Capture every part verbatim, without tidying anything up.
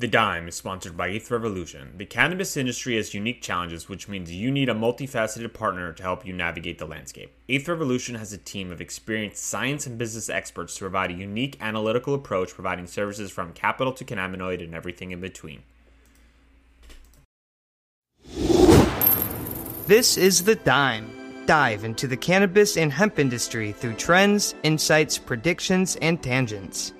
The Dime is sponsored by eighth Revolution. The cannabis industry has unique challenges, which means you need a multifaceted partner to help you navigate the landscape. eighth Revolution has a team of experienced science and business experts to provide a unique analytical approach, providing services from capital to cannabinoid and everything in between. This is The Dime. Dive into the cannabis and hemp industry through trends, insights, predictions, and tangents.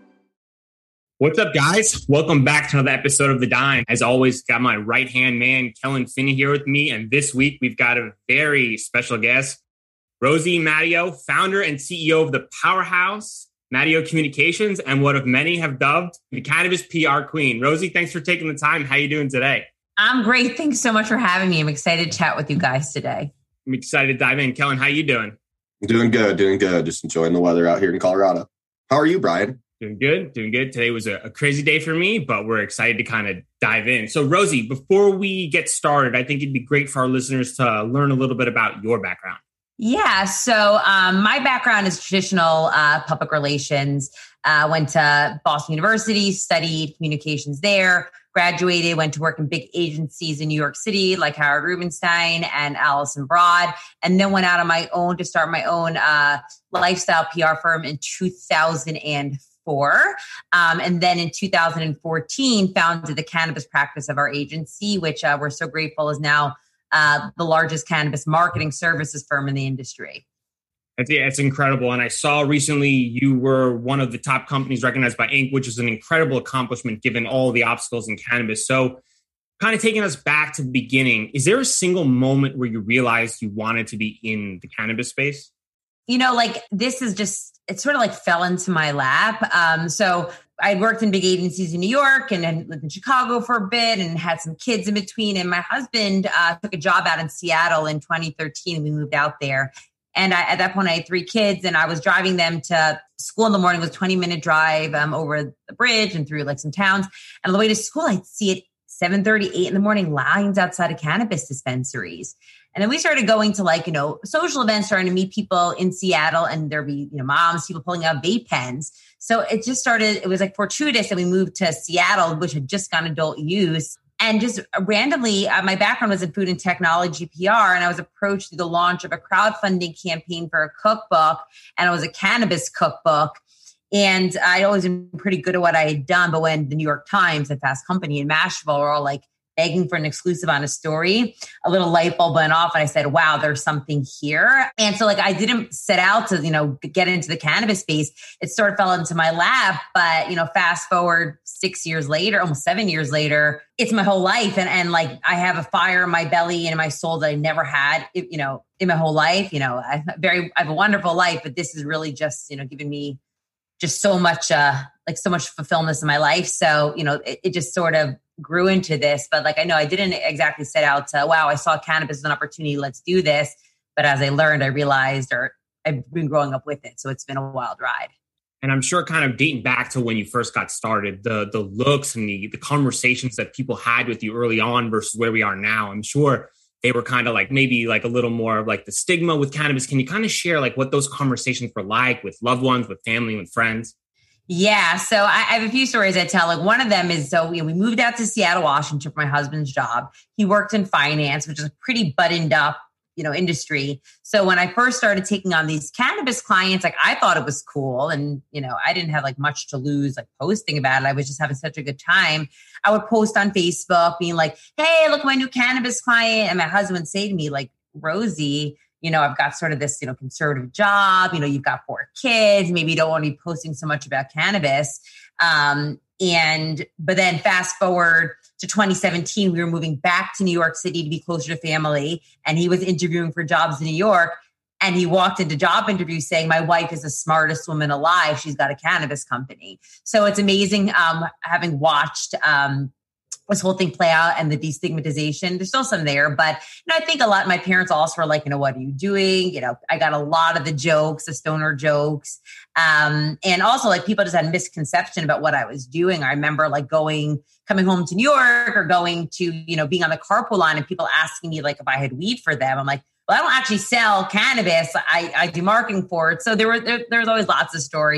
What's up, guys? Welcome back to another episode of The Dime. As always, got my right-hand man, Kellen Finney, here with me. And this week, we've got a very special guest, Rosie Matteo, founder and C E O of the powerhouse, Matteo Communications, and what of many have dubbed the Cannabis P R Queen. Rosie, thanks for taking the time. How are you doing today? I'm great. Thanks so much for having me. I'm excited to chat with you guys today. I'm excited to dive in. Kellen, how you doing? Doing good, doing good. Just enjoying the weather out here in Colorado. How are you, Brian? Doing good, doing good. Today was a, a crazy day for me, but we're excited to kind of dive in. So, Rosie, before we get started, I think it'd be great for our listeners to learn a little bit about your background. Yeah, so um, my background is traditional uh, public relations. Uh, went to Boston University, studied communications there, graduated, went to work in big agencies in New York City like Howard Rubenstein and Allison Broad, and then went out on my own to start my own uh, lifestyle P R firm in two thousand four. Um, and then in two thousand fourteen, founded the cannabis practice of our agency, which uh, we're so grateful is now uh, the largest cannabis marketing services firm in the industry. It's, yeah, it's incredible. And I saw recently you were one of the top companies recognized by Inc, which is an incredible accomplishment given all the obstacles in cannabis. So kind of taking us back to the beginning, is there a single moment where you realized you wanted to be in the cannabis space? You know, like this is just, it sort of like fell into my lap. Um, so I worked in big agencies in New York and then lived in Chicago for a bit and had some kids in between. And my husband uh, took a job out in Seattle in twenty thirteen. We moved out there. And I, at that point, I had three kids and I was driving them to school in the morning. It was a twenty minute drive um, over the bridge and through like some towns. And on the way to school, I'd see it seven thirty, eight in the morning, lines outside of cannabis dispensaries. And then we started going to like, you know, social events, starting to meet people in Seattle, and there'd be, you know, moms, people pulling out vape pens. So it just started, it was like fortuitous that we moved to Seattle, which had just gone adult use. And just randomly, uh, my background was in food and technology P R, and I was approached through the launch of a crowdfunding campaign for a cookbook, and it was a cannabis cookbook. And I'd always been pretty good at what I had done. But when the New York Times, a Fast Company in Mashable, were all like begging for an exclusive on a story, a little light bulb went off and I said, wow, there's something here. And so like, I didn't set out to, you know, get into the cannabis space. It sort of fell into my lap, but, you know, fast forward six years later, almost seven years later, it's my whole life. And, and like, I have a fire in my belly and in my soul that I never had, you know, in my whole life. You know, I very, I have a wonderful life, but this is really just, you know, giving me just so much, uh, like so much fulfillment in my life. So, you know, it, it just sort of grew into this, but like, I know I didn't exactly set out to, wow, I saw cannabis as an opportunity. Let's do this. But as I learned, I realized, or I've been growing up with it. So it's been a wild ride. And I'm sure kind of dating back to when you first got started, the the looks and the, the conversations that people had with you early on versus where we are now, I'm sure they were kind of like maybe like a little more of like the stigma with cannabis. Can you kind of share like what those conversations were like with loved ones, with family, with friends? Yeah. So I, I have a few stories I tell. Like one of them is, so we, we moved out to Seattle, Washington for my husband's job. He worked in finance, which is a pretty buttoned up, you know, industry. So when I first started taking on these cannabis clients, like I thought it was cool. And, you know, I didn't have like much to lose, like posting about it. I was just having such a good time. I would post on Facebook being like, hey, look at my new cannabis client. And my husband would say to me like, Rosie, you know, I've got sort of this, you know, conservative job, you know, you've got four kids, maybe you don't want to be posting so much about cannabis. Um, and, but then fast forward to twenty seventeen, we were moving back to New York City to be closer to family. And he was interviewing for jobs in New York. And he walked into job interviews saying, my wife is the smartest woman alive. She's got a cannabis company. So it's amazing um, having watched um, this whole thing play out and the destigmatization. There's still some there, but you know, I think a lot, my parents also were like, you know, what are you doing? You know, I got a lot of the jokes, the stoner jokes. Um, and also like people just had a misconception about what I was doing. I remember like going, coming home to New York or going to, you know, being on the carpool line and people asking me like if I had weed for them. I'm like, well, I don't actually sell cannabis. I, I do marketing for it. So there were, there, there was always lots of stories.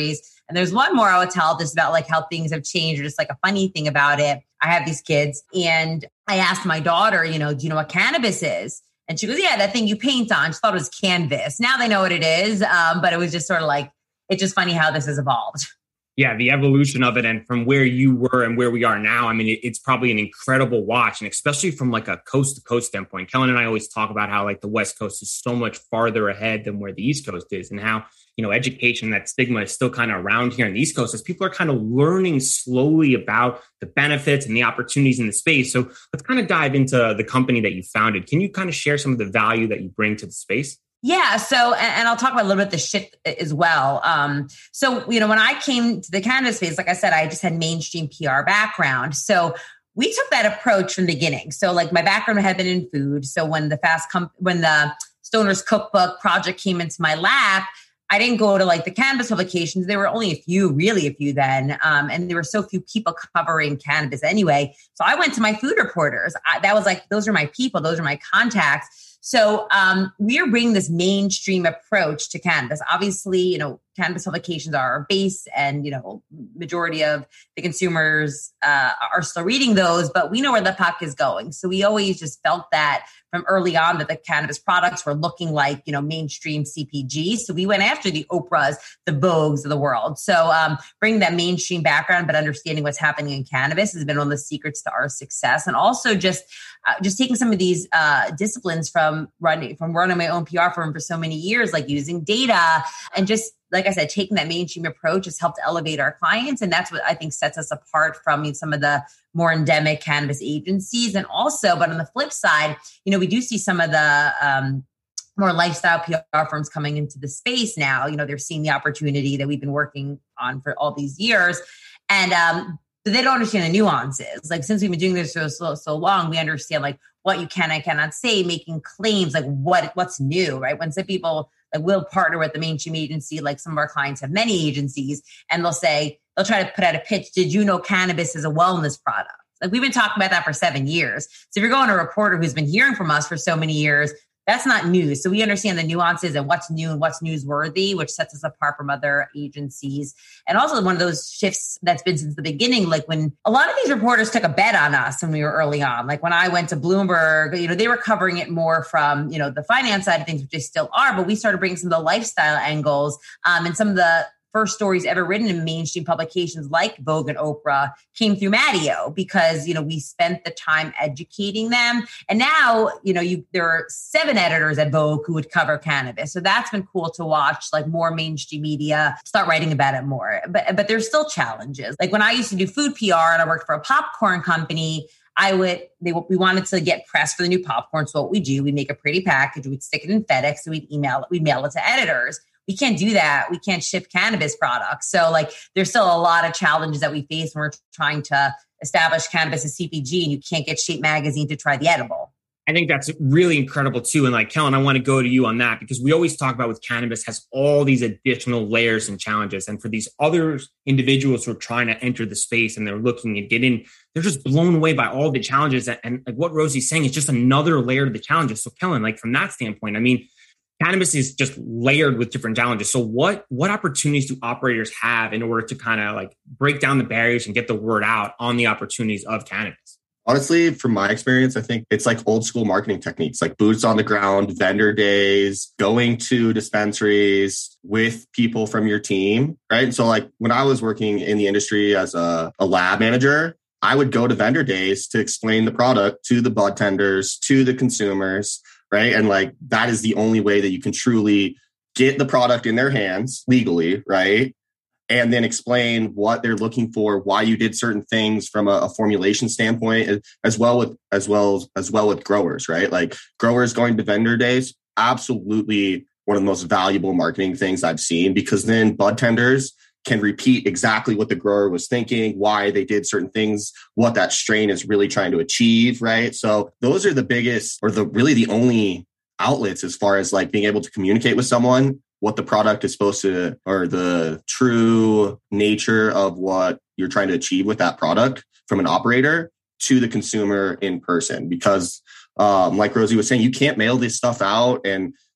And there's one more I would tell just about like how things have changed or just like a funny thing about it. I have these kids and I asked my daughter, you know, do you know what cannabis is? And she goes, yeah, that thing you paint on. She thought it was canvas. Now they know what it is. Um, but it was just sort of like, it's just funny how this has evolved. Yeah, the evolution of it and from where you were and where we are now. I mean, it, it's probably an incredible watch. And especially from like a coast to coast standpoint, Kellen and I always talk about how like the West Coast is so much farther ahead than where the East Coast is and how, you know, education, that stigma is still kind of around here in the East Coast as people are kind of learning slowly about the benefits and the opportunities in the space. So let's kind of dive into the company that you founded. Can you kind of share some of the value that you bring to the space? Yeah. So, and, and I'll talk about a little bit the shift as well. Um, so, you know, when I came to the cannabis space, like I said, I just had mainstream P R background. So we took that approach from the beginning. So like my background had been in food. So when the fast com- when the Stoner's Cookbook project came into my lap, I didn't go to like the cannabis publications. There were only a few, really a few then. Um, and there were so few people covering cannabis anyway. So I went to my food reporters. I, that was like, those are my people. Those are my contacts. So um, we are bringing this mainstream approach to cannabis. Obviously, you know, cannabis publications are our base and, you know, majority of the consumers uh, are still reading those, but we know where the puck is going. So we always just felt that from early on that the cannabis products were looking like, you know, mainstream C P G. So we went after the Oprahs, the Vogues of the world. So um, bringing that mainstream background, but understanding what's happening in cannabis has been one of the secrets to our success. And also just uh, just taking some of these uh, disciplines from running, from running my own P R firm for so many years, like using data and just, like I said, taking that mainstream approach has helped elevate our clients. And that's what I think sets us apart from some of the more endemic cannabis agencies. And also, but on the flip side, you know, we do see some of the um, more lifestyle P R firms coming into the space now. You know, they're seeing the opportunity that we've been working on for all these years. And um, they don't understand the nuances. Like, since we've been doing this for so, so long, we understand like what you can and cannot say, making claims, like what what's new, right? When some people like we'll partner with the mainstream agency, like some of our clients have many agencies, and they'll say, they'll try to put out a pitch. Did you know cannabis is a wellness product? Like, we've been talking about that for seven years. So if you're going to a reporter who's been hearing from us for so many years, that's not news. So we understand the nuances and what's new and what's newsworthy, which sets us apart from other agencies. And also one of those shifts that's been since the beginning, like when a lot of these reporters took a bet on us when we were early on. Like when I went to Bloomberg, you know, they were covering it more from, you know, the finance side of things, which they still are, but we started bringing some of the lifestyle angles um, and some of the first stories ever written in mainstream publications like Vogue and Oprah came through Mattio because, you know, we spent the time educating them. And now, you know, you there are seven editors at Vogue who would cover cannabis. So that's been cool to watch, like more mainstream media start writing about it more. But but there's still challenges. Like when I used to do food P R and I worked for a popcorn company, I would, they, we wanted to get press for the new popcorn. So what we do, we make a pretty package, we'd stick it in FedEx, and we'd email it, we'd mail it to editors. We can't do that. We can't ship cannabis products. So like there's still a lot of challenges that we face when we're trying to establish cannabis as C P G and you can't get Shape Magazine to try the edible. I think that's really incredible too. And like, Kellen, I want to go to you on that because we always talk about with cannabis has all these additional layers and challenges. And for these other individuals who are trying to enter the space and they're looking and get in, they're just blown away by all the challenges. And, and like what Rosie's saying is just another layer to the challenges. So Kellen, like from that standpoint, I mean, cannabis is just layered with different challenges. So what, what opportunities do operators have in order to kind of like break down the barriers and get the word out on the opportunities of cannabis? Honestly, from my experience, I think it's like old school marketing techniques, like boots on the ground, vendor days, going to dispensaries with people from your team, right? And so like when I was working in the industry as a, a lab manager, I would go to vendor days to explain the product to the bud tenders, to the consumers, right? And like, that is the only way that you can truly get the product in their hands legally, right? And then explain what they're looking for, why you did certain things from a, a formulation standpoint, as well with, as well, as well with growers, right? Like growers going to vendor days, absolutely one of the most valuable marketing things I've seen, because then bud tenders can repeat exactly what the grower was thinking, why they did certain things, what that strain is really trying to achieve, right? So those are the biggest, or the really the only outlets as far as like being able to communicate with someone what the product is supposed to, or the true nature of what you're trying to achieve with that product from an operator to the consumer in person. Because um, like Rosie was saying, you can't mail this stuff out and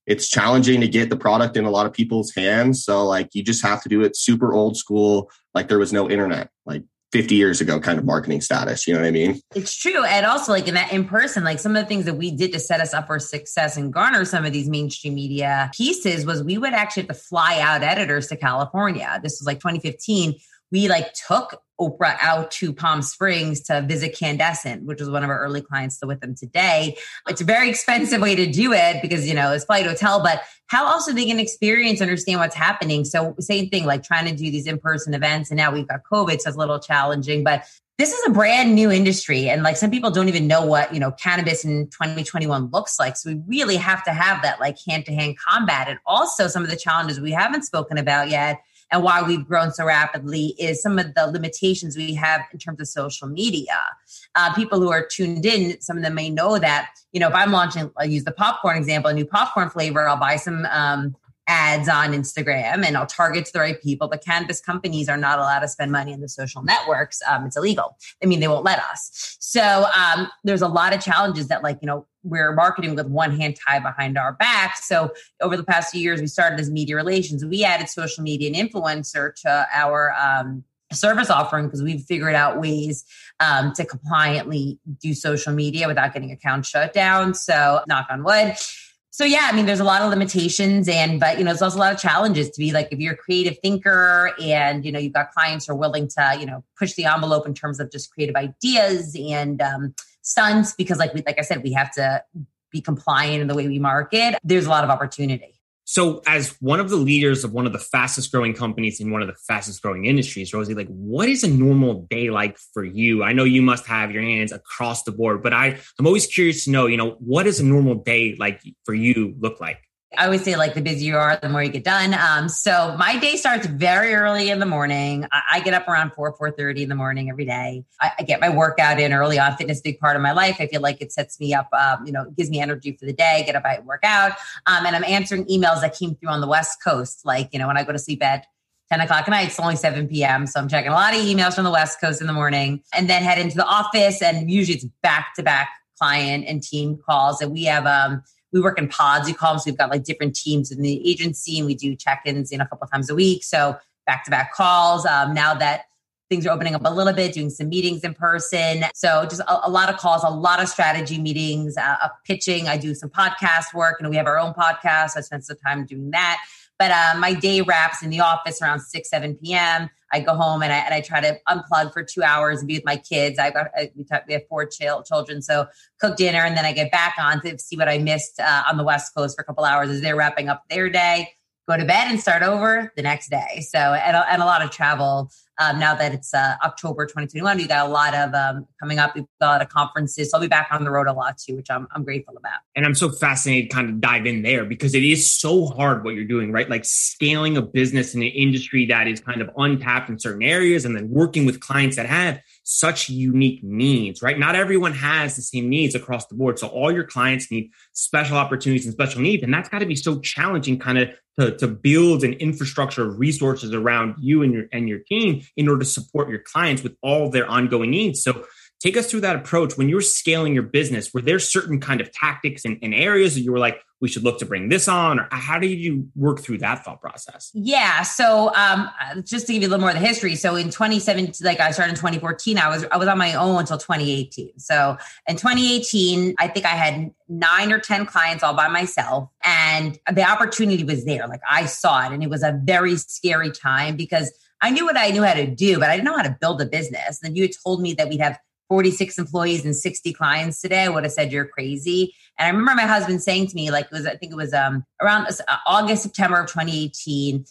it's challenging to get the product in a lot of people's hands. So like, you just have to do it super old school. Like there was no internet, like fifty years ago kind of marketing status. You know what I mean? It's true. And also like in that in person, like some of the things that we did to set us up for success and garner some of these mainstream media pieces was we would actually have to fly out editors to California. This was like twenty fifteen. We like took Oprah out to Palm Springs to visit Candescent, which was one of our early clients still with them today. It's a very expensive way to do it because, you know, it's flight hotel, but how else are they going to experience, understand what's happening? So same thing, like trying to do these in-person events. And now we've got COVID, so it's a little challenging, but this is a brand new industry. And like some people don't even know what, you know, cannabis in twenty twenty-one looks like. So we really have to have that like hand-to-hand combat. And also some of the challenges we haven't spoken about yet and why we've grown so rapidly is some of the limitations we have in terms of social media. Uh, people who are tuned in, some of them may know that, you know, if I'm launching, I'll use the popcorn example, a new popcorn flavor, I'll buy some um, ads on Instagram and I'll target to the right people. But cannabis companies are not allowed to spend money on the social networks. Um, it's illegal. I mean, they won't let us. So um, there's a lot of challenges that like, you know, we're marketing with one hand tied behind our back. So over the past few years, we started as media relations. We added social media and influencer to our um, service offering because we've figured out ways um, to compliantly do social media without getting accounts shut down. So knock on wood. So yeah, I mean, there's a lot of limitations and, but, you know, there's also a lot of challenges to be like, if you're a creative thinker and, you know, you've got clients who are willing to, you know, push the envelope in terms of just creative ideas and um, stunts, because like we, like I said, we have to be compliant in the way we market. There's a lot of opportunity. So as one of the leaders of one of the fastest growing companies in one of the fastest growing industries, Rosie, like what is a normal day like for you? I know you must have your hands across the board, but I, I'm always curious to know, you know, what does a normal day like for you look like? I always say like the busier you are, the more you get done. Um, so my day starts very early in the morning. I, I get up around four, four thirty in the morning every day. I, I get my workout in early on. Fitness is a big part of my life. I feel like it sets me up, um, you know, gives me energy for the day, get up, I work out. Um, and I'm answering emails that came through on the West Coast. Like, you know, when I go to sleep at ten o'clock at night, it's only seven p.m. So I'm checking a lot of emails from the West Coast in the morning and then head into the office. And usually it's back-to-back client and team calls. And we have, um, we work in pods, we call them. So we've got like different teams in the agency and we do check-ins, you know, a couple of times a week. So back-to-back calls. Um, now that things are opening up a little bit, doing some meetings in person. So just a, a lot of calls, a lot of strategy meetings, uh, uh, pitching. I do some podcast work and we have our own podcast. I spend some time doing that. But uh, my day wraps in the office around six, seven p.m. I go home and I, and I try to unplug for two hours and be with my kids. I've got, I, we, talk, we have four ch- children, so cook dinner and then I get back on to see what I missed uh, on the West Coast for a couple hours as they're wrapping up their day, go to bed and start over the next day. So, and, and a lot of travel. Um, now that it's uh, October twenty twenty-one, we got a lot of um, coming up. We've got a lot of conferences. So I'll be back on the road a lot too, which I'm I'm grateful about. And I'm so fascinated to kind of dive in there because it is so hard what you're doing, right? Like scaling a business in an industry that is kind of untapped in certain areas and then working with clients that have such unique needs, right? Not everyone has the same needs across the board. So all your clients need special opportunities and special needs. And that's got to be so challenging kind of to, to build an infrastructure of resources around you and your and your team in order to support your clients with all their ongoing needs. So take us through that approach. When you were scaling your business, were there certain kind of tactics and, and areas that you were like, we should look to bring this on? Or how did you work through that thought process? Yeah. So um, just to give you a little more of the history. So in twenty seventeen, like I started in twenty fourteen, I was I was on my own until twenty eighteen. So in twenty eighteen, I think I had nine or ten clients all by myself. And the opportunity was there. Like I saw it. And it was a very scary time because I knew what I knew how to do, but I didn't know how to build a business. And you had told me that we'd have forty-six employees and sixty clients today, I would have said you're crazy. And I remember my husband saying to me, like, it was, I think it was um, around August, September of twenty eighteen.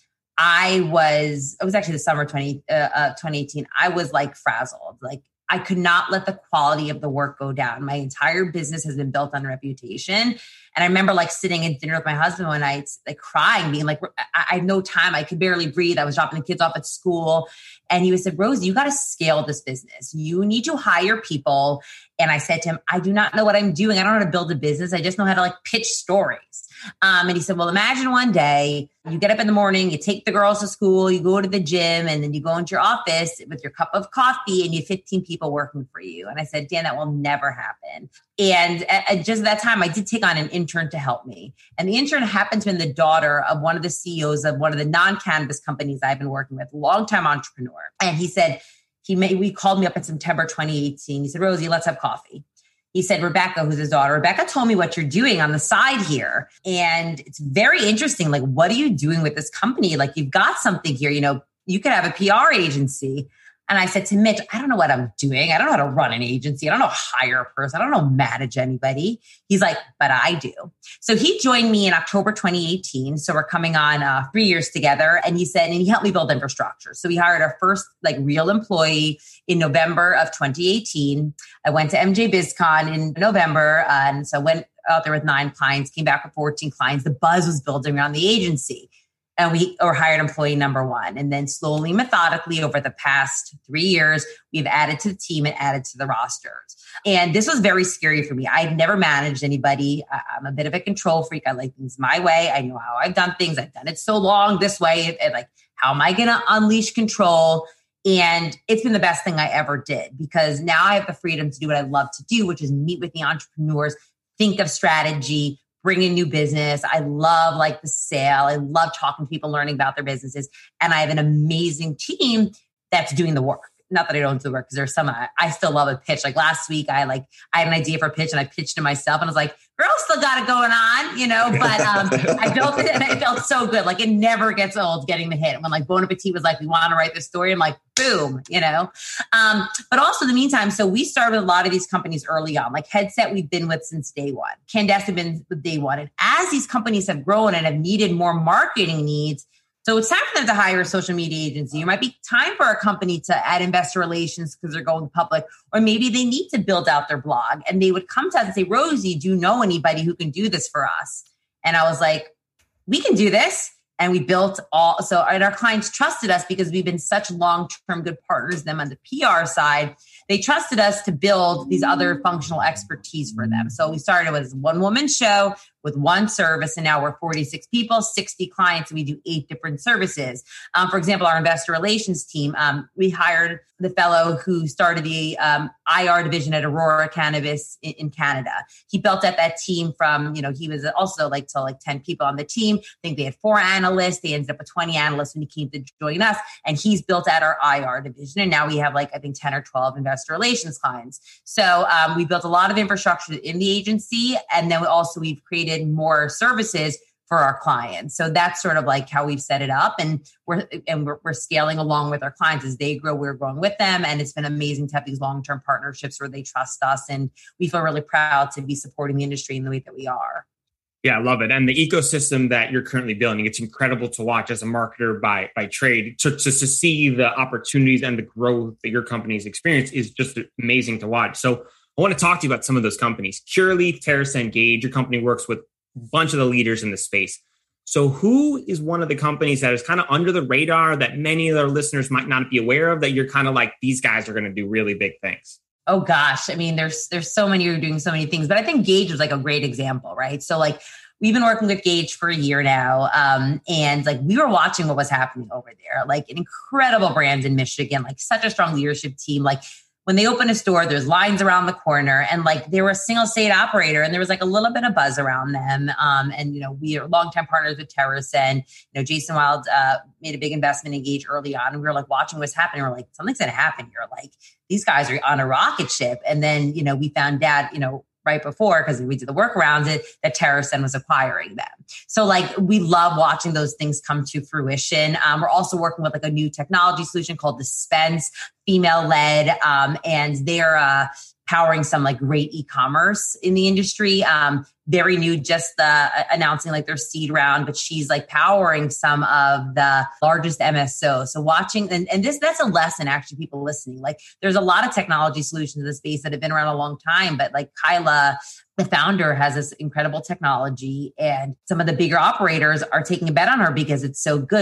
I was, it was actually the summer of twenty, uh, uh, twenty eighteen. I was like frazzled. Like I could not let the quality of the work go down. My entire business has been built on reputation. And I remember like sitting at dinner with my husband one night, like crying, being like, I, I have no time. I could barely breathe. I was dropping the kids off at school. And he said, Rosie, you got to scale this business. You need to hire people. And I said to him, I do not know what I'm doing. I don't know how to build a business. I just know how to like pitch stories. Um, and he said, well, imagine one day you get up in the morning, you take the girls to school, you go to the gym, and then you go into your office with your cup of coffee and you have fifteen people working for you. And I said, Dan, that will never happen. And at, at just at that time, I did take on an intern to help me. And the intern happened to be the daughter of one of the C E Os of one of the non-cannabis companies I've been working with, longtime entrepreneur. And he said, he made, we called me up in September twenty eighteen. He said, Rosie, let's have coffee. He said, Rebecca, who's his daughter, Rebecca told me what you're doing on the side here. And it's very interesting. Like, what are you doing with this company? Like, you've got something here, you know, you could have a P R agency. And I said to Mitch, I don't know what I'm doing. I don't know how to run an agency. I don't know how to hire a person. I don't know how to manage anybody. He's like, but I do. So he joined me in October twenty eighteen. So we're coming on uh, three years together. And he said, and he helped me build infrastructure. So we hired our first like real employee in November of twenty eighteen. I went to M J BizCon in November. Uh, and so I went out there with nine clients, came back with fourteen clients. The buzz was building around the agency. And we or hired employee number one. And then slowly, methodically, over the past three years, we've added to the team and added to the rosters. And this was very scary for me. I've never managed anybody. I'm a bit of a control freak. I like things my way. I know how I've done things. I've done it so long this way. And like, how am I going to unleash control? And it's been the best thing I ever did, because now I have the freedom to do what I love to do, which is meet with the entrepreneurs, think of strategy, bring in new business. I love like the sale. I love talking to people, learning about their businesses. And I have an amazing team that's doing the work. Not that I don't do the work, because there's some, I, I still love a pitch. Like last week, I like, I had an idea for a pitch and I pitched it myself and I was like, girl, still got it going on, you know, but um, I built it and it felt so good. Like it never gets old getting the hit. When like Bon Appetit was like, we want to write this story. I'm like, boom, you know? Um, but also in the meantime, so we started with a lot of these companies early on, like Headset we've been with since day one. Candesk have been with day one. And as these companies have grown and have needed more marketing needs, so it's time for them to hire a social media agency. It might be time for a company to add investor relations because they're going public, or maybe they need to build out their blog. And they would come to us and say, Rosie, do you know anybody who can do this for us? And I was like, we can do this. And we built all, so and our clients trusted us because we've been such long-term good partners with them on the P R side. They trusted us to build these other functional expertise for them. So we started with a one-woman show with one service, and now we're forty-six people, sixty clients, and we do eight different services. Um, for example, our investor relations team, um, we hired the fellow who started the um, I R division at Aurora Cannabis in, in Canada. He built up that team from, you know, he was also like to like ten people on the team. I think they had four analysts. They ended up with twenty analysts when he came to join us, and he's built out our I R division. And now we have like, I think ten or twelve investor relations clients. So um, we built a lot of infrastructure in the agency. And then we also, we've created more services for our clients. So that's sort of like how we've set it up. And we're, and we're, we're scaling along with our clients as they grow, we're growing with them. And it's been amazing to have these long-term partnerships where they trust us. And we feel really proud to be supporting the industry in the way that we are. Yeah, I love it. And the ecosystem that you're currently building, it's incredible to watch as a marketer by by trade. To, to, to see the opportunities and the growth that your company's experienced is just amazing to watch. So I want to talk to you about some of those companies. Curaleaf, TerrAscend, Gage, your company works with a bunch of the leaders in the space. So who is one of the companies that is kind of under the radar that many of our listeners might not be aware of, that you're kind of like, these guys are going to do really big things? Oh gosh. I mean, there's, there's so many who are doing so many things, but I think Gage was like a great example, right? So like we've been working with Gage for a year now. Um, and like, we were watching what was happening over there, like an incredible brand in Michigan, like such a strong leadership team. Like when they open a store, there's lines around the corner, and like they were a single state operator, and there was like a little bit of buzz around them. Um, and, you know, we are longtime partners with TerrAscend. You know, Jason Wild uh, made a big investment in Gage early on, and we were like watching what's happening. We're like, something's going to happen here. Like these guys are on a rocket ship. And then, you know, we found out, you know, right before, because we did the work around it, that TerrAscend was acquiring them. So like, we love watching those things come to fruition. Um, we're also working with like a new technology solution called Dispense, female led. Um, and they're uh, powering some like great e-commerce in the industry. Um, very new, just uh, announcing like their seed round, but she's like powering some of the largest M S Os. So watching, and, and this, that's a lesson actually, people listening, like there's a lot of technology solutions in the space that have been around a long time, but like Kyla, the founder, has this incredible technology, and some of the bigger operators are taking a bet on her because it's so good. So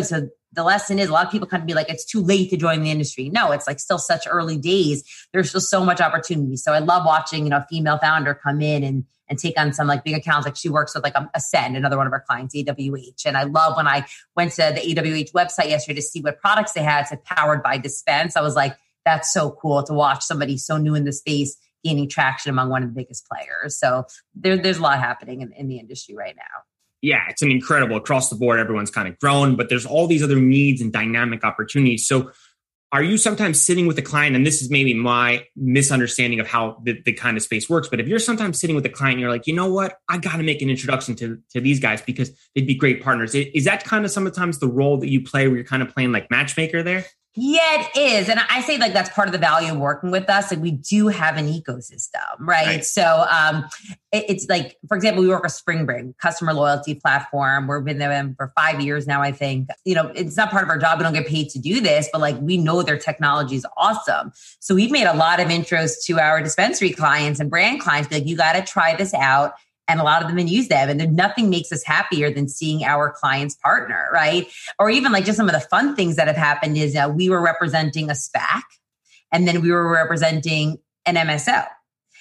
the lesson is a lot of people kind of be like, it's too late to join the industry. No, it's like still such early days. There's still so much opportunity. So I love watching, you know, a female founder come in and and take on some like big accounts. Like she works with like um, Ascend, another one of our clients, A W H. And I love when I went to the A W H website yesterday to see what products they had, said powered by Dispense. I was like, that's so cool to watch somebody so new in the space gaining traction among one of the biggest players. So there, there's a lot happening in, in the industry right now. Yeah, it's an incredible across the board. Everyone's kind of grown, but there's all these other needs and dynamic opportunities. So are you sometimes sitting with a client, and this is maybe my misunderstanding of how the, the kind of space works, but if you're sometimes sitting with a client and you're like, you know what, I got to make an introduction to, to these guys because they'd be great partners. Is that kind of sometimes the role that you play where you're kind of playing like matchmaker there? Yeah, it is. And I say like that's part of the value of working with us. Like we do have an ecosystem, right? right. So um, it, it's like, for example, we work with Springbig, customer loyalty platform. We've been there for five years now, I think. You know, it's not part of our job. We don't get paid to do this, but like we know their technology is awesome. So we've made a lot of intros to our dispensary clients and brand clients. Like, you got to try this out. And a lot of them use them. And then nothing makes us happier than seeing our clients partner, right? Or even like just some of the fun things that have happened is uh, we were representing a SPAC and then we were representing an M S O.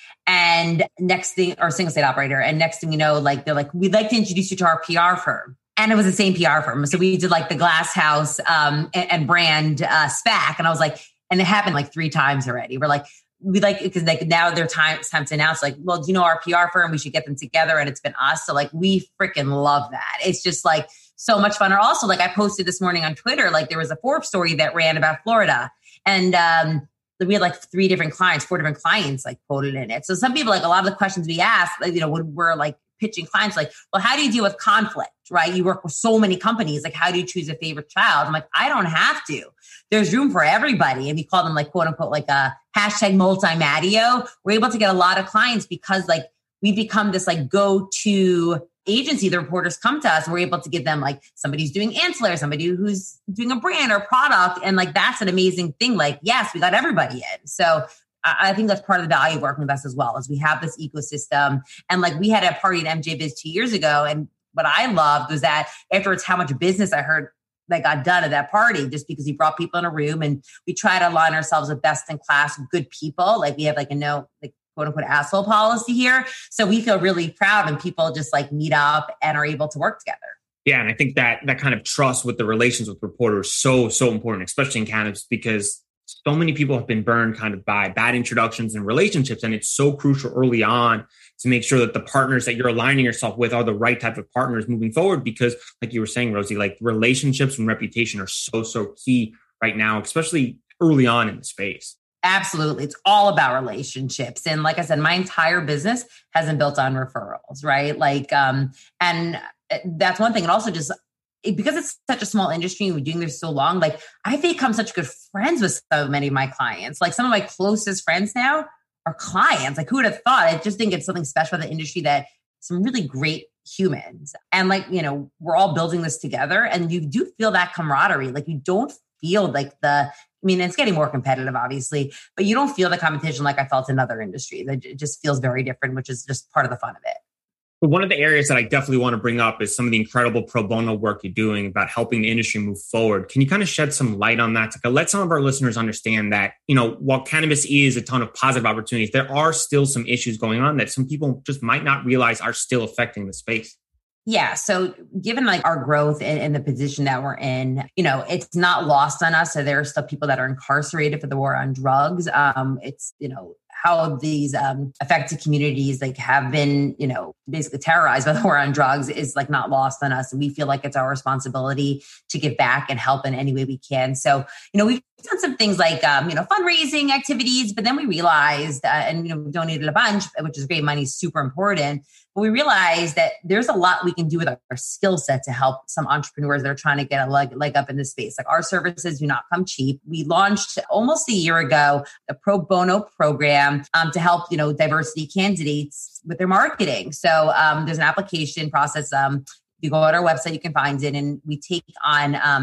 And next thing, or single state operator. And next thing you know, like they're like, we'd like to introduce you to our P R firm. And it was the same P R firm. So we did like the Glass House um, and, and brand uh, SPAC. And I was like, and it happened like three times already. We're like, we like, because like now their time, it's time to announce like, well, do you know our P R firm? We should get them together. And it's been us. So like, we freaking love that. It's just like so much fun. Or also like I posted this morning on Twitter, like there was a Forbes story that ran about Florida. And um, we had like three different clients, four different clients like quoted in it. So some people, like a lot of the questions we asked, like, you know, when we're like pitching clients, like, well, how do you deal with conflict, right? You work with so many companies. Like, how do you choose a favorite child? I'm like, I don't have to. There's room for everybody. And we call them like, quote unquote, like a hashtag multi-Mattio. We're able to get a lot of clients because like we become this like go-to agency. The reporters come to us and we're able to give them like somebody who's doing ancillary, somebody who's doing a brand or product. And like, that's an amazing thing. Like, yes, we got everybody in. So I think that's part of the value of working with us as well, is we have this ecosystem. And like we had a party at M J Biz two years ago. And what I loved was that afterwards, how much business I heard that got done at that party, just because we brought people in a room and we try to align ourselves with best in class, good people. Like we have like a no, like quote unquote asshole policy here. So we feel really proud when people just like meet up and are able to work together. Yeah. And I think that that kind of trust with the relations with reporters is so, so important, especially in cannabis, because so many people have been burned kind of by bad introductions and relationships. And it's so crucial early on to make sure that the partners that you're aligning yourself with are the right type of partners moving forward. Because like you were saying, Rosie, like relationships and reputation are so, so key right now, especially early on in the space. Absolutely. It's all about relationships. And like I said, my entire business has been built on referrals, right? Like, um, and that's one thing. And also just It, because it's such a small industry and we're doing this so long, like I've become such good friends with so many of my clients. Like some of my closest friends now are clients. Like who would have thought? I just think it's something special about the industry that some really great humans. And like, you know, we're all building this together and you do feel that camaraderie. Like you don't feel like the, I mean, it's getting more competitive, obviously, but you don't feel the competition like I felt in other industries. It just feels very different, which is just part of the fun of it. One of the areas that I definitely want to bring up is some of the incredible pro bono work you're doing about helping the industry move forward. Can you kind of shed some light on that to let some of our listeners understand that, you know, while cannabis is a ton of positive opportunities, there are still some issues going on that some people just might not realize are still affecting the space? Yeah. So given like our growth and, and the position that we're in, you know, it's not lost on us. So there are still people that are incarcerated for the war on drugs. Um, it's, you know, how these um, affected communities like have been, you know, basically terrorized by the war on drugs is like not lost on us. And we feel like it's our responsibility to give back and help in any way we can. So, you know, we've done some things like, um, you know, fundraising activities, but then we realized, uh, and, you know, we donated a bunch, which is great. Money is super important. But we realized that there's a lot we can do with our, our skill set to help some entrepreneurs that are trying to get a leg, leg up in this space. Like our services do not come cheap. We launched almost a year ago a pro bono program um, to help, you know, diversity candidates with their marketing. So um, there's an application process. Um, if you go on our website, you can find it. And we take on um,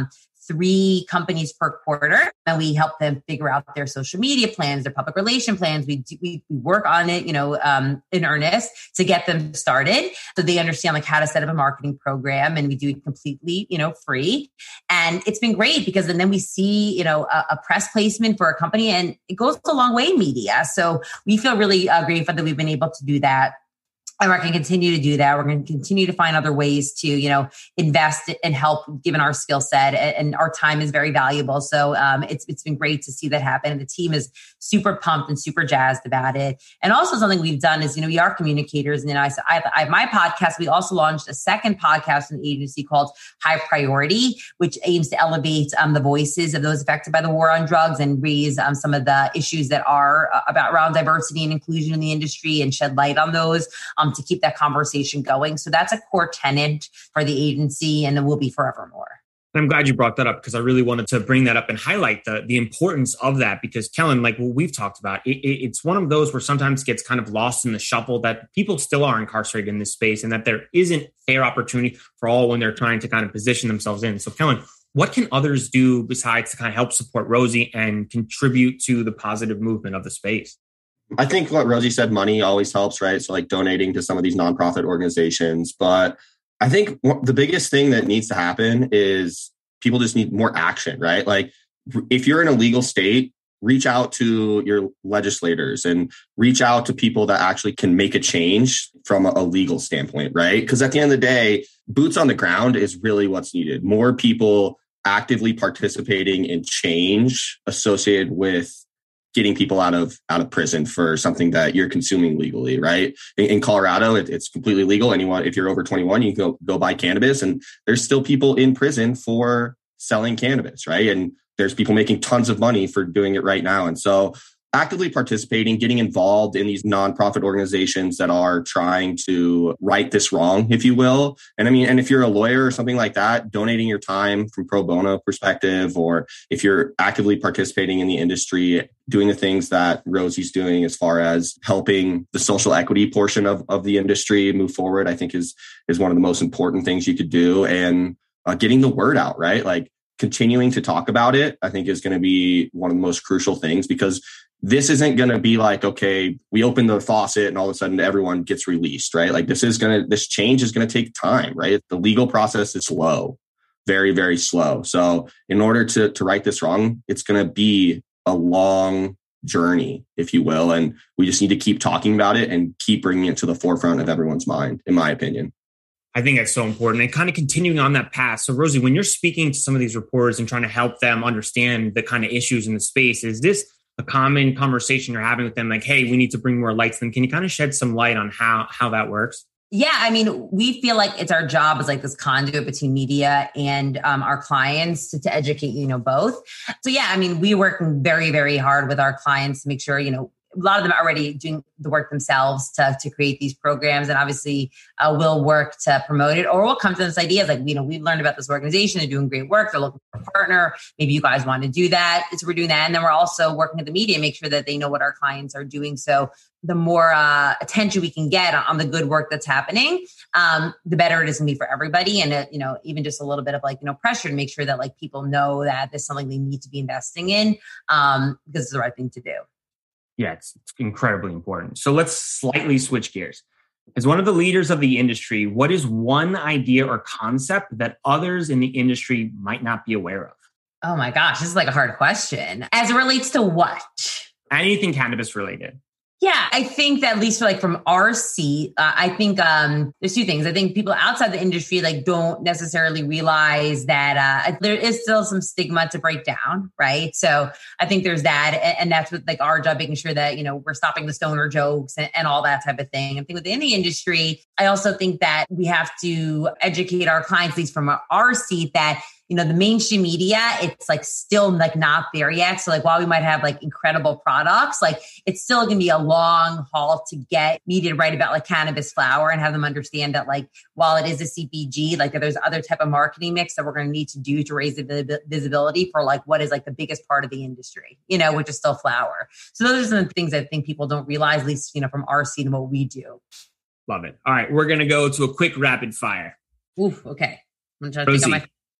three companies per quarter, and we help them figure out their social media plans, their public relation plans. We do, we, we work on it, you know, um, in earnest to get them started, so they understand like how to set up a marketing program, and we do it completely, you know, free. And it's been great because then, then we see, you know, a, a press placement for a company, and it goes a long way in media. So we feel really uh, grateful that we've been able to do that. And we're going to continue to do that. We're going to continue to find other ways to, you know, invest and help given our skill set, and our time is very valuable. So um, it's it's been great to see that happen. And the team is super pumped and super jazzed about it. And also something we've done is, you know, we are communicators. And then I, I, I have my podcast. We also launched a second podcast in the agency called High Priority, which aims to elevate um, the voices of those affected by the war on drugs and raise um, some of the issues that are uh, about around diversity and inclusion in the industry and shed light on those. Um, to keep that conversation going. So that's a core tenet for the agency, and it will be forevermore. I'm glad you brought that up because I really wanted to bring that up and highlight the, the importance of that, because Kellen, like what we've talked about, it, it, it's one of those where sometimes it gets kind of lost in the shuffle that people still are incarcerated in this space, and that there isn't fair opportunity for all when they're trying to kind of position themselves in. So Kellen, what can others do besides to kind of help support Rosie and contribute to the positive movement of the space? I think what Rosie said, money always helps, right? So like donating to some of these nonprofit organizations. But I think the biggest thing that needs to happen is people just need more action, right? Like if you're in a legal state, reach out to your legislators and reach out to people that actually can make a change from a legal standpoint, right? Because at the end of the day, boots on the ground is really what's needed. More people actively participating in change associated with getting people out of out of prison for something that you're consuming legally, right? In, in Colorado, it, it's completely legal. Anyone, if you're over twenty-one, you can go, go buy cannabis, and there's still people in prison for selling cannabis, right? And there's people making tons of money for doing it right now. And so actively participating, getting involved in these nonprofit organizations that are trying to right this wrong, if you will. And I mean, and if you're a lawyer or something like that, donating your time from pro bono perspective, or if you're actively participating in the industry, doing the things that Rosie's doing as far as helping the social equity portion of, of the industry move forward, I think is, is one of the most important things you could do. And uh, getting the word out, right? Like continuing to talk about it, I think is going to be one of the most crucial things, because this isn't going to be like, okay, we open the faucet and all of a sudden everyone gets released, right? Like this is going to, this change is going to take time, right? The legal process is slow, very, very slow. So in order to, to right this wrong, it's going to be a long journey, if you will. And we just need to keep talking about it and keep bringing it to the forefront of everyone's mind, in my opinion. I think that's so important. And kind of continuing on that path. So Rosie, when you're speaking to some of these reporters and trying to help them understand the kind of issues in the space, is this a common conversation you're having with them? Like, hey, we need to bring more light to them. Can you kind of shed some light on how, how that works? Yeah, I mean, we feel like it's our job as like this conduit between media and um, our clients to, to educate, you know, both. So yeah, I mean, we work very, very hard with our clients to make sure, you know, a lot of them are already doing the work themselves to, to create these programs, and obviously uh, we'll work to promote it, or we'll come to this idea like, you know, we've learned about this organization. They're doing great work. They're looking for a partner. Maybe you guys want to do that. So we're doing that. And then we're also working with the media, make sure that they know what our clients are doing. So the more uh, attention we can get on the good work that's happening, um, the better it is going to be for everybody. And, uh, you know, even just a little bit of like, you know, pressure to make sure that like people know that this is something they need to be investing in um, because it's the right thing to do. Yeah, it's, it's incredibly important. So let's slightly switch gears. As one of the leaders of the industry, what is one idea or concept that others in the industry might not be aware of? Oh my gosh, this is like a hard question. As it relates to what? Anything cannabis related. Yeah, I think that at least for like from our seat, uh, I think um, there's two things. I think people outside the industry like don't necessarily realize that uh, there is still some stigma to break down, right? So I think there's that, and, and that's what like our job, making sure that, you know, we're stopping the stoner jokes and, and all that type of thing. I think within the industry, I also think that we have to educate our clients, at least from our, our seat, that you know, the mainstream media, it's like still like not there yet. So like while we might have like incredible products, like it's still going to be a long haul to get media to write about like cannabis flower and have them understand that like while it is a C P G, like there's other type of marketing mix that we're going to need to do to raise the visibility for like what is like the biggest part of the industry, you know, which is still flower. So those are some things I think people don't realize, at least, you know, from our scene and what we do. Love it. All right, we're going to go to a quick rapid fire. Ooh, okay. I'm trying to Rosie, think on my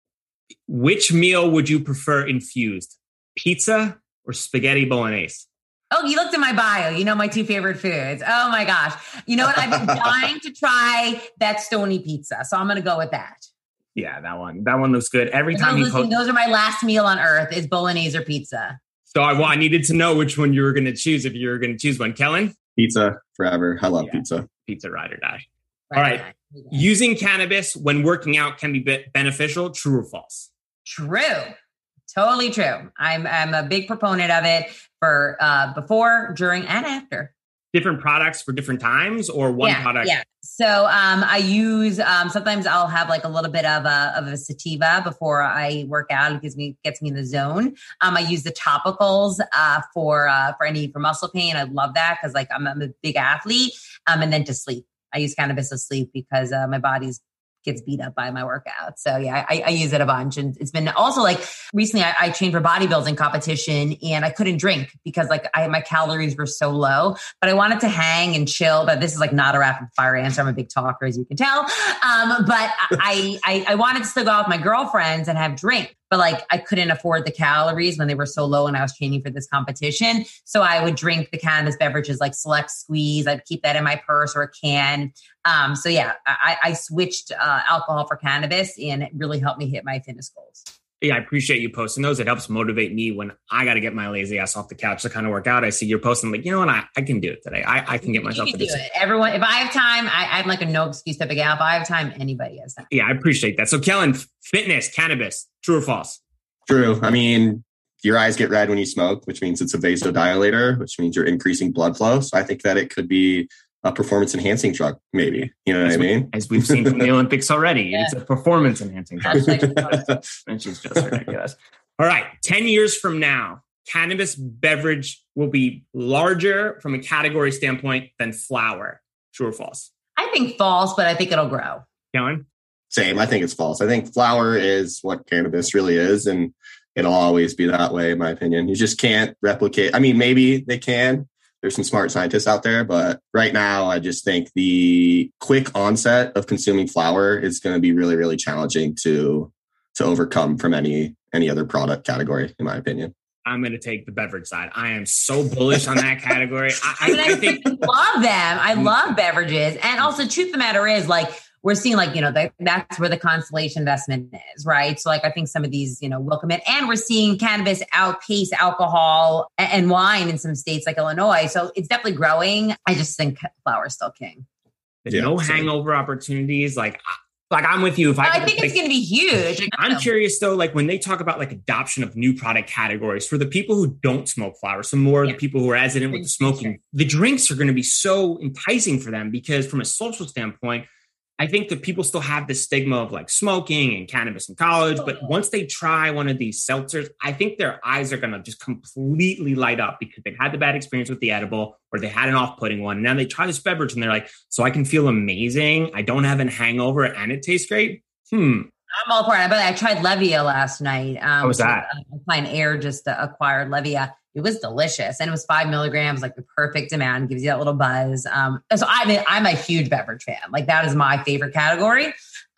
Which meal would you prefer infused? Pizza or spaghetti bolognese? Oh, you looked at my bio. You know my two favorite foods. Oh my gosh. You know what? I've been dying to try that Stony pizza. So I'm going to go with that. Yeah, that one. That one looks good. Every For time those you post- those are my last meal on earth is bolognese or pizza. So I, well, I needed to know which one you were going to choose if you were going to choose one. Kellen? Pizza forever. I love Yeah. pizza. Pizza ride or die. Right. All right. Using cannabis when working out can be be- beneficial. True or false? True. Totally true. I'm I'm a big proponent of it for uh, before, during, and after. Different products for different times or one yeah, product? Yeah. So um, I use, um, sometimes I'll have like a little bit of a, of a sativa before I work out. It gives me, gets me in the zone. Um, I use the topicals uh, for, uh, for any, for muscle pain. I love that because like I'm, I'm a big athlete. Um, and then to sleep. I use cannabis to sleep because uh, my body's gets beat up by my workout. So yeah, I, I use it a bunch. And it's been also like recently I, I trained for bodybuilding competition and I couldn't drink because like I, my calories were so low, but I wanted to hang and chill. But this is like not a rapid fire answer. I'm a big talker, as you can tell. Um, but I, I, I wanted to still go out with my girlfriends and have drink, but like I couldn't afford the calories when they were so low and I was training for this competition. So I would drink the cannabis beverages like Select Squeeze. I'd keep that in my purse or a can. Um, so yeah, I, I switched uh, alcohol for cannabis and it really helped me hit my fitness goals. Yeah, I appreciate you posting those. It helps motivate me when I got to get my lazy ass off the couch to kind of work out. I see you're posting like, you know what, I, I can do it today. I, I can get myself you can to do this. it. Everyone, if I have time, I, I'm like a no excuse type of gal. If I have time, anybody has time. Yeah, I appreciate that. So Kellen, fitness, cannabis, true or false? True. I mean, your eyes get red when you smoke, which means it's a vasodilator, which means you're increasing blood flow. So I think that it could be a performance enhancing drug, maybe. You know what as I mean? We, as we've seen from the Olympics already. Yeah. It's a performance enhancing drug. Like, and she's just ridiculous. All right. ten years from now, cannabis beverage will be larger from a category standpoint than flower. True or false? I think false, but I think it'll grow. Kellen? Same. I think it's false. I think flower is what cannabis really is. And it'll always be that way, in my opinion. You just can't replicate. I mean, maybe they can. There's some smart scientists out there, but right now I just think the quick onset of consuming flower is going to be really, really challenging to to overcome from any any other product category, in my opinion. I'm going to take the beverage side. I am so bullish on that category. I, I, mean, I, I I think love them. I love beverages. And also, truth of the matter is, like, we're seeing like, you know, that, that's where the Constellation investment is, right? So like, I think some of these, you know, will come in, and we're seeing cannabis outpace alcohol and, and wine in some states like Illinois. So it's definitely growing. I just think flower is still king. There's Yeah, no same. hangover opportunities. Like, like I'm with you. If I, I think like, it's going to be huge. I'm curious though, like when they talk about like adoption of new product categories for the people who don't smoke flower, so more of Yeah. the people who are hesitant with the smoking, the drinks are going to be so enticing for them because from a social standpoint, I think that people still have this stigma of like smoking and cannabis in college, but once they try one of these seltzers, I think their eyes are going to just completely light up because they've had the bad experience with the edible or they had an off-putting one. And now they try this beverage and they're like, so I can feel amazing. I don't have a hangover and it tastes great. Hmm. I'm all for it. But I tried Levia last night. Um, How was that? A client Air just uh, acquired Levia. It was delicious. And it was five milligrams, like the perfect amount, gives you that little buzz. Um, so I mean, I'm a huge beverage fan. Like that is my favorite category.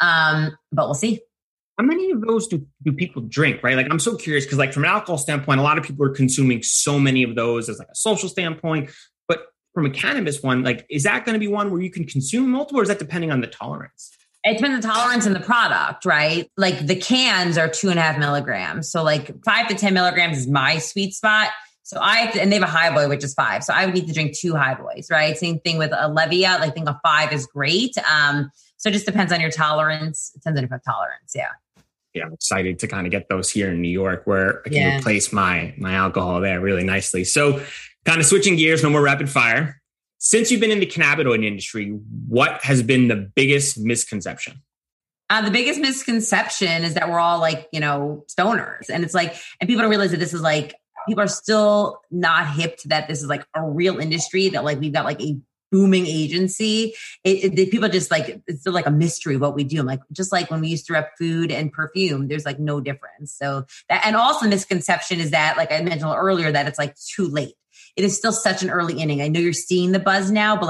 Um, but we'll see. How many of those do, do people drink, right? Like, I'm so curious because like from an alcohol standpoint, a lot of people are consuming so many of those as like a social standpoint. But from a cannabis one, like, is that going to be one where you can consume multiple or is that depending on the tolerance? It depends on the tolerance in the product, right? Like the cans are two and a half milligrams. So like five to ten milligrams is my sweet spot. So I have to, and they have a high boy, which is five. So I would need to drink two high boys, right? Same thing with a Levia. I think a five is great. Um, so it just depends on your tolerance. It depends on your tolerance. Yeah. Yeah, I'm excited to kind of get those here in New York where I can Yeah. replace my my alcohol there really nicely. So kind of switching gears, no more rapid fire. Since you've been in the cannabinoid industry, what has been the biggest misconception? Uh, the biggest misconception is that we're all like, you know, stoners. And it's like, and people don't realize that this is like, people are still not hip to that. This is like a real industry that like, we've got like a booming agency. It, it, people just like, it's still like a mystery of what we do. I'm like, just like when we used to rep food and perfume, there's like no difference. So that, and also the misconception is that, like I mentioned earlier, that it's like too late. It is still such an early inning. I know you're seeing the buzz now, but like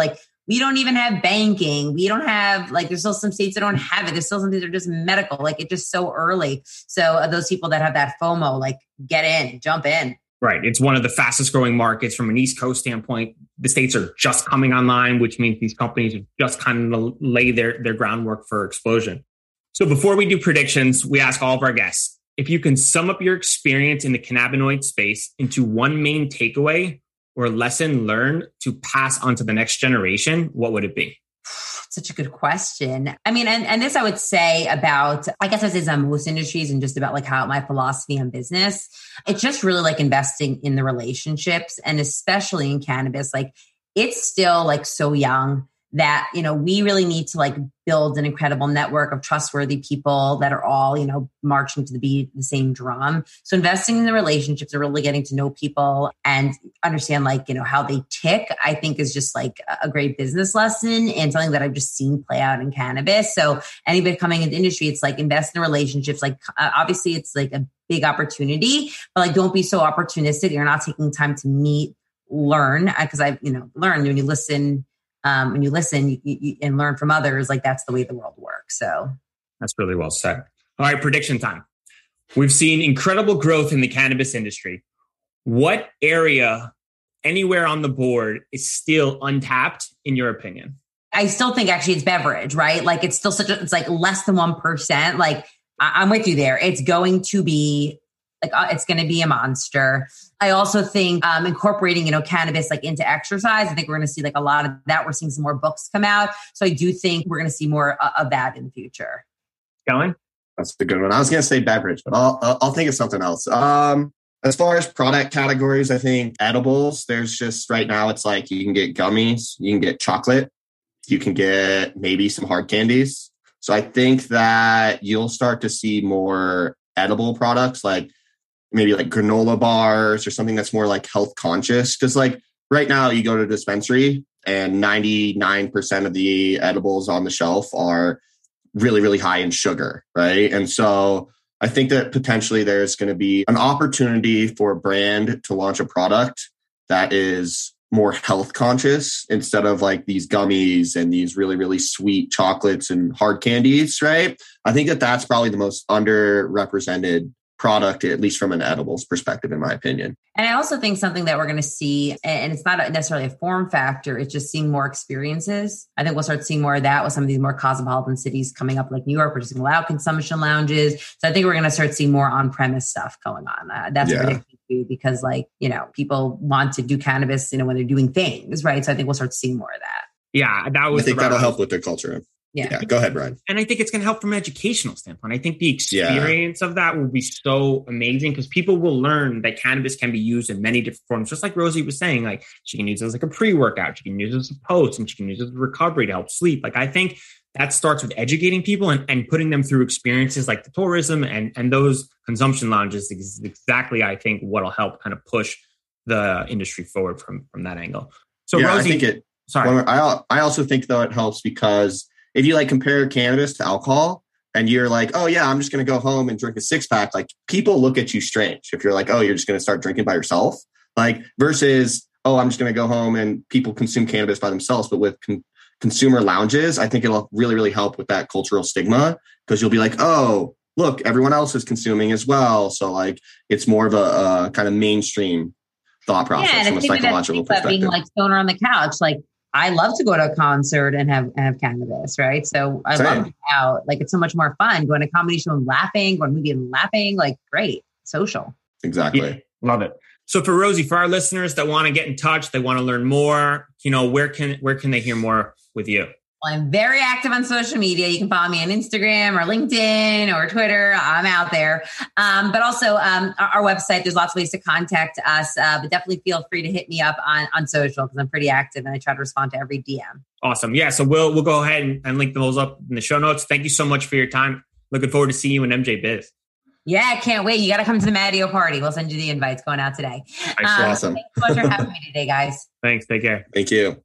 we don't even have banking. We don't have, like, there's still some states that don't have it. There's still some things that are just medical. Like, it's just so early. So uh, those people that have that FOMO, like, get in, jump in. Right. It's one of the fastest growing markets from an East Coast standpoint. The states are just coming online, which means these companies are just kind of lay their, their groundwork for explosion. So before we do predictions, we ask all of our guests, if you can sum up your experience in the cannabinoid space into one main takeaway or lesson learned to pass on to the next generation, what would it be? Such a good question. I mean, and, and this I would say about, I guess I say on most industries and just about like how my philosophy on business, it's just really like investing in the relationships, and especially in cannabis, like it's still like so young that, you know, we really need to like build an incredible network of trustworthy people that are all, you know, marching to the beat, the same drum. So investing in the relationships and really getting to know people and understand like, you know, how they tick, I think is just like a great business lesson and something that I've just seen play out in cannabis. So anybody coming into the industry, it's like invest in relationships. Like uh, obviously it's like a big opportunity, but like don't be so opportunistic. You're not taking time to meet, learn, because I've, you know, learned when you listen Um, when you listen you, you, and learn from others, like that's the way the world works. So that's really well said. All right, prediction time. We've seen incredible growth in the cannabis industry. What area, anywhere on the board, is still untapped in your opinion? I still think actually it's beverage, right? Like it's still such a, it's like less than one percent. Like I, I'm with you there. It's going to be like, uh, it's going to be a monster. I also think um, incorporating, you know, cannabis like into exercise. I think we're going to see like a lot of that. We're seeing some more books come out. So I do think we're going to see more uh, of that in the future. Kellen? That's a good one. I was going to say beverage, but I'll, I'll, I'll think of something else. Um, as far as product categories, I think edibles, there's just right now, it's like you can get gummies, you can get chocolate, you can get maybe some hard candies. So I think that you'll start to see more edible products like maybe like granola bars or something that's more like health conscious. Cause like right now you go to a dispensary and ninety-nine percent of the edibles on the shelf are really, really high in sugar. Right. And so I think that potentially there's going to be an opportunity for a brand to launch a product that is more health conscious instead of like these gummies and these really, really sweet chocolates and hard candies. Right. I think that that's probably the most underrepresented product, at least from an edibles perspective, in my opinion. And I also think something that we're going to see, and it's not necessarily a form factor, it's just seeing more experiences. I think we'll start seeing more of that with some of these more cosmopolitan cities coming up like New York, which is going to allow consumption lounges. So I think we're going to start seeing more on-premise stuff going on. Uh, that's yeah. a prediction too, because like, you know, people want to do cannabis, you know, when they're doing things, right? So I think we'll start seeing more of that. Yeah, that was I think that'll help with their culture. Yeah. yeah. Go ahead, Brian. And I think it's going to help from an educational standpoint. I think the experience yeah. of that will be so amazing because people will learn that cannabis can be used in many different forms. Just like Rosie was saying, like she can use it as like a pre-workout, she can use it as a post, and she can use it as recovery to help sleep. Like I think that starts with educating people and, and putting them through experiences like the tourism and, and those consumption lounges is exactly, I think, what'll help kind of push the industry forward from, from that angle. So yeah, Rosie, I think it, sorry. Well, I, I also think though it helps because if you like compare cannabis to alcohol and you're like, oh yeah, I'm just going to go home and drink a six pack. Like people look at you strange if you're like, oh, you're just going to start drinking by yourself. Like versus, oh, I'm just going to go home and people consume cannabis by themselves. But with con- consumer lounges, I think it'll really, really help with that cultural stigma because you'll be like, oh, look, everyone else is consuming as well. So like it's more of a, a kind of mainstream thought process yeah, from a psychological perspective. Being like stoner on the couch, like I love to go to a concert and have and have cannabis, right? So I Same. love it out. Like it's so much more fun going to comedy show and laughing, going to movie and laughing. Like great, social. Exactly, yeah, love it. So for Rosie, for our listeners that want to get in touch, they want to learn more. You know, where can where can they hear more with you? Well, I'm very active on social media. You can follow me on Instagram or LinkedIn or Twitter. I'm out there. Um, but also um, our, our website, there's lots of ways to contact us. Uh, but definitely feel free to hit me up on, on social because I'm pretty active and I try to respond to every D M. Awesome. Yeah. So we'll we'll go ahead and, and link those up in the show notes. Thank you so much for your time. Looking forward to seeing you in M J Biz. Yeah, I can't wait. You got to come to the Mattio party. We'll send you the invites going out today. Thanks, um, awesome. Thanks so much for having me today, guys. Thanks. Take care. Thank you.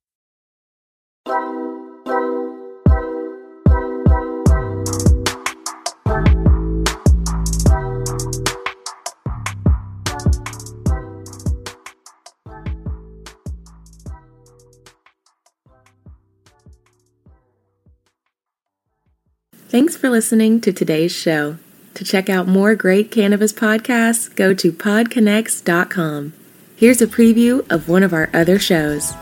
Thanks for listening to today's show. To check out more great cannabis podcasts, go to pod connects dot com. Here's a preview of one of our other shows.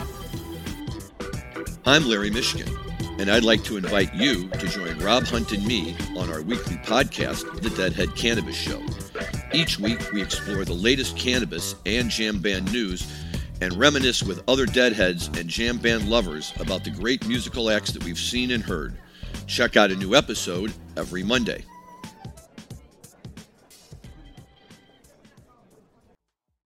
I'm Larry Michigan, and I'd like to invite you to join Rob Hunt and me on our weekly podcast, The Deadhead Cannabis Show. Each week, we explore the latest cannabis and jam band news and reminisce with other Deadheads and jam band lovers about the great musical acts that we've seen and heard. Check out a new episode every Monday.